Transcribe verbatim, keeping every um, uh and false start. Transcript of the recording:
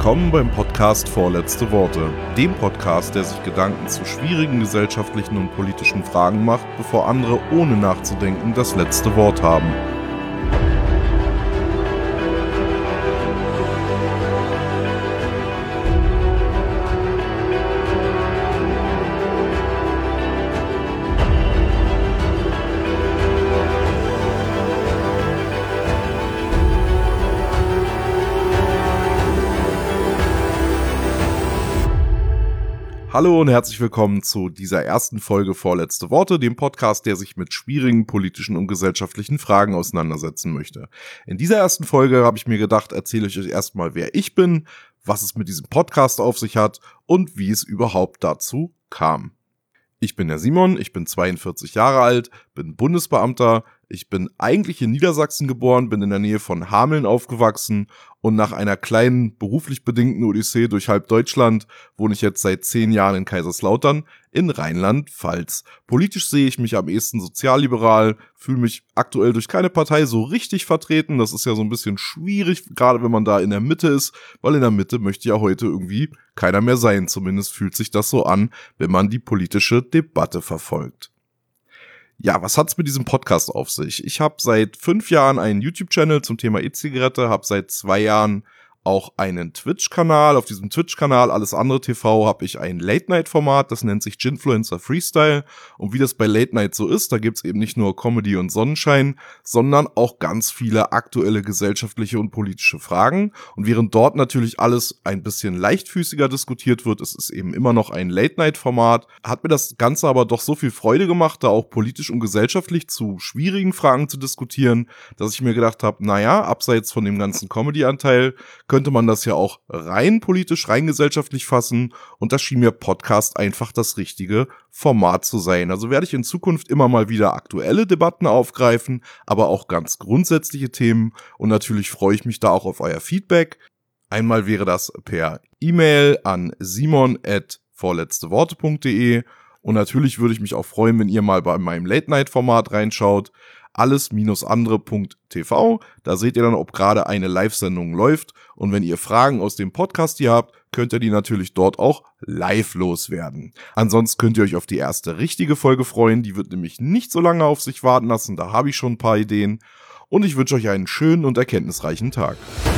willkommen beim Podcast Vorletzte Worte, dem Podcast, der sich Gedanken zu schwierigen gesellschaftlichen und politischen Fragen macht, bevor andere ohne nachzudenken das letzte Wort haben. Hallo und herzlich willkommen zu dieser ersten Folge Vorletzte Worte, dem Podcast, der sich mit schwierigen politischen und gesellschaftlichen Fragen auseinandersetzen möchte. In dieser ersten Folge habe ich mir gedacht, erzähle ich euch erstmal, wer ich bin, was es mit diesem Podcast auf sich hat und wie es überhaupt dazu kam. Ich bin der Simon, ich bin zweiundvierzig Jahre alt, bin Bundesbeamter, ich bin eigentlich in Niedersachsen geboren, bin in der Nähe von Hameln aufgewachsen und nach einer kleinen beruflich bedingten Odyssee durch halb Deutschland wohne ich jetzt seit zehn Jahren in Kaiserslautern in Rheinland-Pfalz. Politisch sehe ich mich am ehesten sozialliberal, fühle mich aktuell durch keine Partei so richtig vertreten. Das ist ja so ein bisschen schwierig, gerade wenn man da in der Mitte ist, weil in der Mitte möchte ja heute irgendwie keiner mehr sein. Zumindest fühlt sich das so an, wenn man die politische Debatte verfolgt. Ja, was hat's mit diesem Podcast auf sich? Ich habe seit fünf Jahren einen YouTube-Channel zum Thema E-Zigarette, habe seit zwei Jahren auch einen Twitch-Kanal. Auf diesem Twitch-Kanal Alles andere T V habe ich ein Late-Night-Format, das nennt sich Ginfluencer Freestyle. Und wie das bei Late-Night so ist, da gibt's eben nicht nur Comedy und Sonnenschein, sondern auch ganz viele aktuelle gesellschaftliche und politische Fragen. Und während dort natürlich alles ein bisschen leichtfüßiger diskutiert wird, es ist eben immer noch ein Late-Night-Format, hat mir das Ganze aber doch so viel Freude gemacht, da auch politisch und gesellschaftlich zu schwierigen Fragen zu diskutieren, dass ich mir gedacht habe, naja, abseits von dem ganzen Comedy-Anteil könnte man das ja auch rein politisch, rein gesellschaftlich fassen, und da schien mir Podcast einfach das richtige Format zu sein. Also werde ich in Zukunft immer mal wieder aktuelle Debatten aufgreifen, aber auch ganz grundsätzliche Themen, und natürlich freue ich mich da auch auf euer Feedback. Einmal wäre das per E-Mail an simon at vorletzteworte punkt de, und natürlich würde ich mich auch freuen, wenn ihr mal bei meinem Late-Night-Format reinschaut, alles andere punkt t v. Da seht ihr dann, ob gerade eine Live-Sendung läuft. Und wenn ihr Fragen aus dem Podcast hier habt, könnt ihr die natürlich dort auch live loswerden. Ansonsten könnt ihr euch auf die erste richtige Folge freuen. Die wird nämlich nicht so lange auf sich warten lassen. Da habe ich schon ein paar Ideen. Und ich wünsche euch einen schönen und erkenntnisreichen Tag.